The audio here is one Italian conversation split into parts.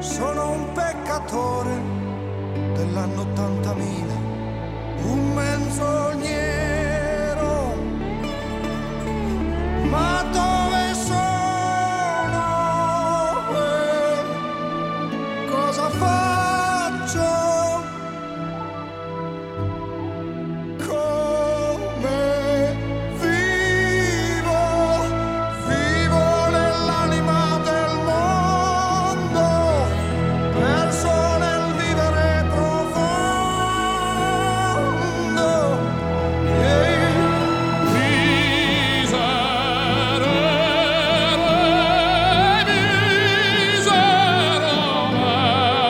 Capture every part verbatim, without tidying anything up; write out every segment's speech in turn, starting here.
Sono un peccatore dell'anno ottantamila, un menzognero, ma dove sono? Eh, cosa faccio? Come vivo? Vivo nell'anima del mondo, perso nel vivere profondo. Yeah. Miserere, misero me,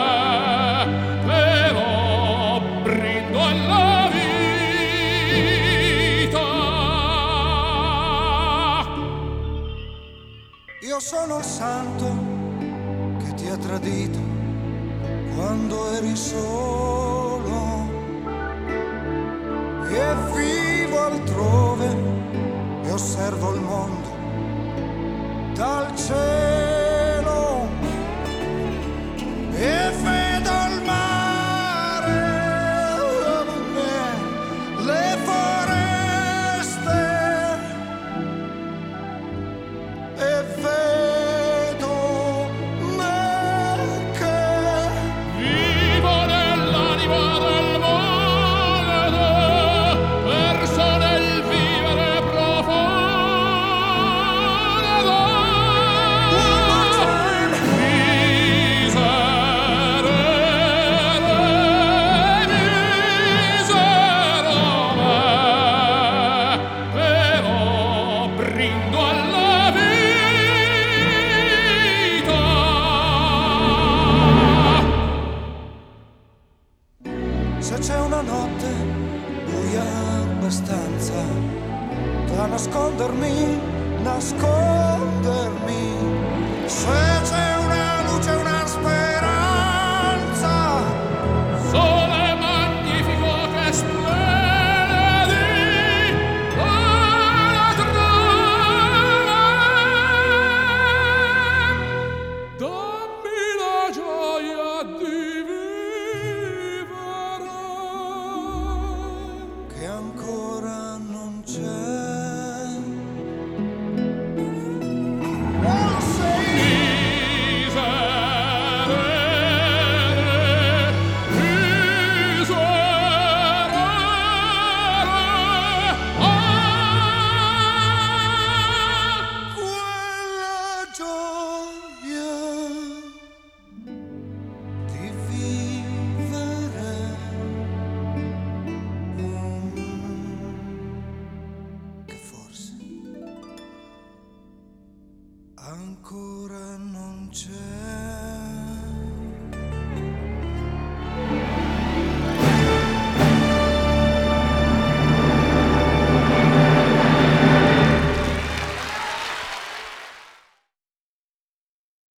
però brindo alla vita. Io sono il santo che ti ha tradito quando eri solo, e vivo altrove e osservo il mondo dal cielo.